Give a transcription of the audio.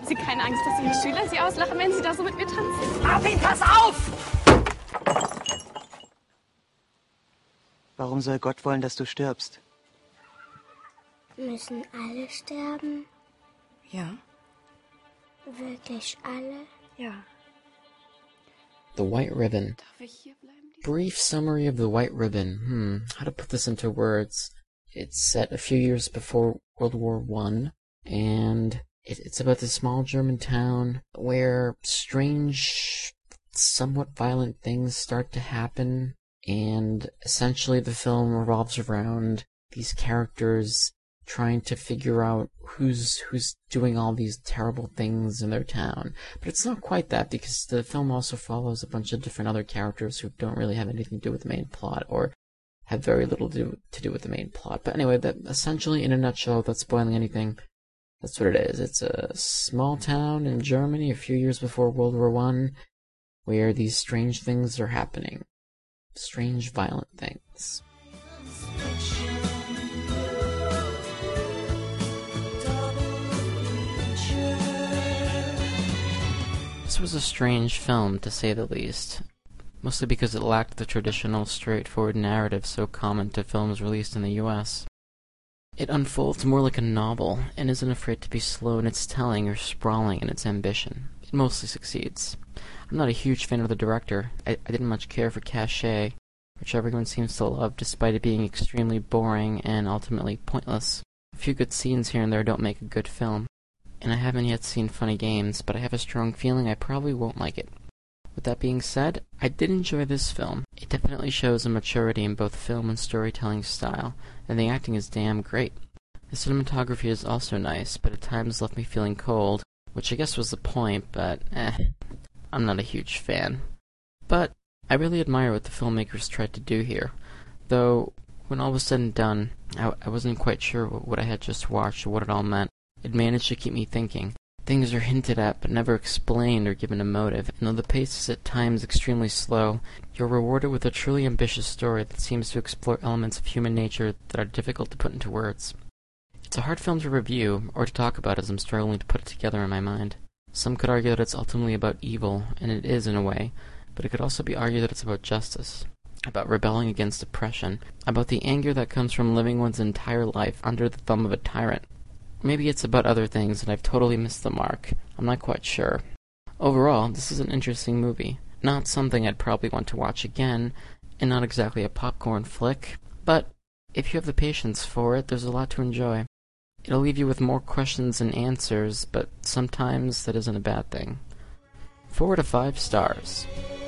Sie keine Angst, dass Ihre Schüler Sie auslachen, wenn Sie da so mit mir tanzen? Martin, pass auf! Warum soll Gott wollen, dass du stirbst? Müssen alle sterben? Ja. Wirklich alle? Ja. The White Ribbon. Darf ich hier bleiben? Brief summary of The White Ribbon. How to put this into words. It's set a few years before World War I, and it's about this small German town where strange, somewhat violent things start to happen, and essentially the film revolves around these characters trying to figure out who's doing all these terrible things in their town. But it's not quite that, because the film also follows a bunch of different other characters who don't really have anything to do with the main plot, or have very little to do with the main plot. But anyway, that essentially, in a nutshell, without spoiling anything, that's what it is. It's a small town in Germany a few years before World War I, where these strange things are happening. Strange, violent things. This was a strange film, to say the least, mostly because it lacked the traditional, straightforward narrative so common to films released in the US. It unfolds more like a novel, and isn't afraid to be slow in its telling or sprawling in its ambition. It mostly succeeds. I'm not a huge fan of the director. I didn't much care for Cachet, which everyone seems to love, despite it being extremely boring and ultimately pointless. A few good scenes here and there don't make a good film. And I haven't yet seen Funny Games, but I have a strong feeling I probably won't like it. With that being said, I did enjoy this film. It definitely shows a maturity in both film and storytelling style, and the acting is damn great. The cinematography is also nice, but at times left me feeling cold, which I guess was the point, but I'm not a huge fan. But I really admire what the filmmakers tried to do here, though when all was said and done, I wasn't quite sure what I had just watched or what it all meant. It managed to keep me thinking. Things are hinted at but never explained or given a motive, and though the pace is at times extremely slow, you're rewarded with a truly ambitious story that seems to explore elements of human nature that are difficult to put into words. It's a hard film to review, or to talk about, as I'm struggling to put it together in my mind. Some could argue that it's ultimately about evil, and it is in a way, but it could also be argued that it's about justice, about rebelling against oppression, about the anger that comes from living one's entire life under the thumb of a tyrant. Maybe it's about other things, and I've totally missed the mark. I'm not quite sure. Overall, this is an interesting movie. Not something I'd probably want to watch again, and not exactly a popcorn flick, but if you have the patience for it, there's a lot to enjoy. It'll leave you with more questions than answers, but sometimes that isn't a bad thing. 4 to 5 stars.